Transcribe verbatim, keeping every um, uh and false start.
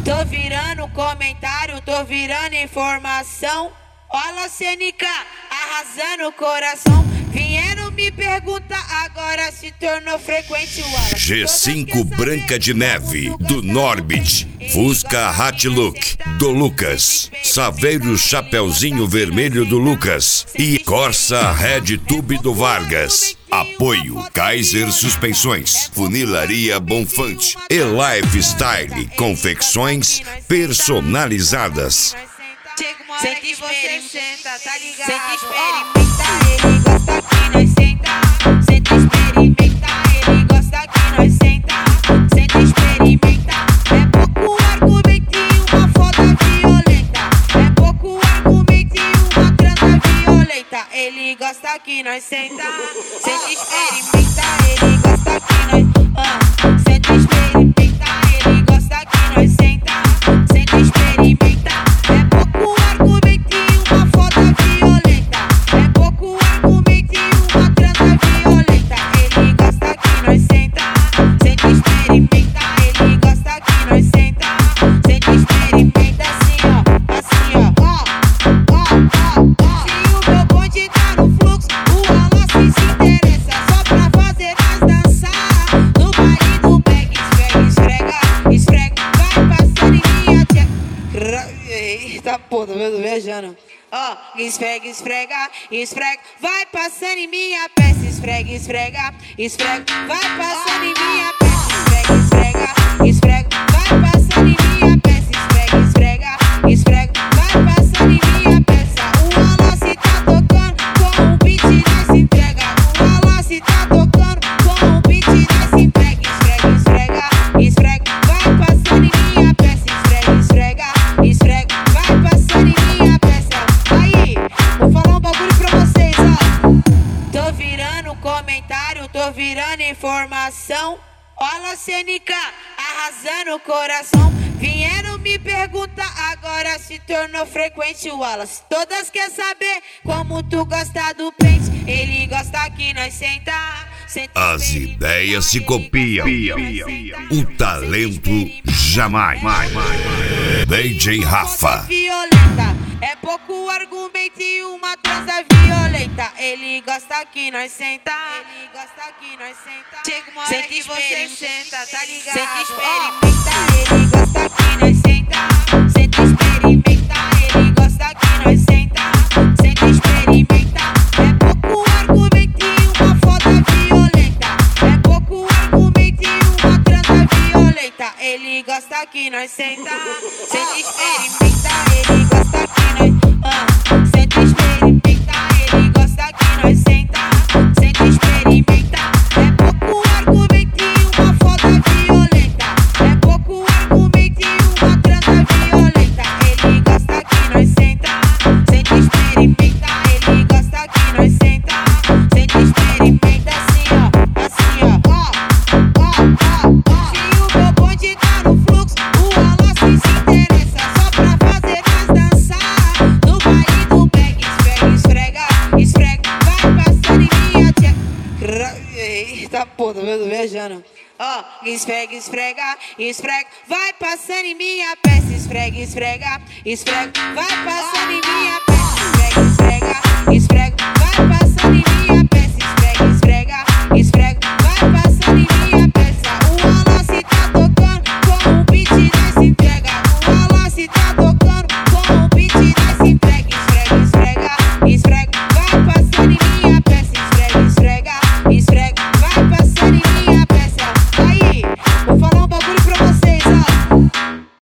Tô virando comentário, tô virando informação. Olha C N K, arrasando o coração. Vieram me perguntar, agora se tornou frequente o Wallace. G cinco Branca de Neve, do Norbit. Fusca Hatlook, do Lucas. Saveiro Chapeuzinho Vermelho, do Lucas. E Corsa Red Tube, do Vargas. Apoio Kaiser Suspensões, Funilaria Bonfante e Lifestyle, confecções personalizadas. Senta que você senta, tá ligado? Senta experimentar, ele gosta que nós senta. Senta experimentar, ele gosta que nós senta. Senta experimentar, é pouco argumento e uma foda violenta. É pouco argumento e uma transa violenta. Ele gosta que nós senta. Senta experimentar, ele gosta que nós ah. Senta experimentar, ele gosta que nós senta. Senta experimentar, é pouco argumento e uma foda violenta. É pouco argumento e uma transa violenta. Ele gosta que nós senta. Senta experimentar, ele gosta que nós senta. Senta experimenta assim ó, assim ó, ó, ó, ó, ó. Se o meu bonde tá no fluxo, o Wallace se interessa só pra fazer nós dançar. No baile do back, esfrega, esfrega, esfrega, vai passando em minha tia. Eita porra, tô vendo, viajando. Ó, esfrega, esfrega, esfrega, vai passando em minha peça. Esfrega, esfrega, esfrega, vai passando em minha peça. Esfrega, esfrega, esfrega, vai passando em minha peça. Esfrega, esfrega, esfrega, vai passando em minha peça. O Wallace tá tocando com um beat nós se entrega. O Wallace tá tocando com um beat nós se entrega. Esfrega, esfrega, esfrega, vai passando em minha peça. Esfrega, esfrega, esfrega, vai passando em minha peça. Aí, vou falar um bagulho pra vocês, ó. Tô virando comentário, tô virando informação. Olha C N K, arrasando o coração. Vieram me perguntar, agora se tornou frequente o Wallace. Todas quer saber como tu gosta do pente. Ele gosta que nós senta. As ideias se copiam, o talento jamais. D J Rafa. Violenta, é pouco argumento e uma transa violenta. Ele gosta que nós senta. Ele gosta que nós senta. Chega uma hora que você senta, tá ligado? Senta experimentar, ele gosta que nós senta. Senta experimentar, ele gosta que nós senta. Senta experimentar, é pouco argumento e uma foda violenta. É pouco argumento e uma transa violenta. Ele gosta que nós senta. Senta experimentar, ele gosta que nós ah. Senta experimentar, ele gosta que nós senta. Senta experimentar, é pouco argumento e uma foda violenta. É pouco argumento e uma transa violenta. Ele gosta que nós senta. Senta experimentar, ele gosta que nós senta. Senta experimenta assim ó, assim ó, ó, ó, ó, ó. Se o meu bonde tá no fluxo, o Wallace se interessa só pra fazer nós dançar. No baile do back, esfrega, esfrega, esfrega, vai passando em minha tia. Eita porra, tô vendo, viajando. Ó, esfrega, esfrega, esfrega, vai passando em minha peça. Esfrega, esfrega, esfrega, vai passando em minha peça.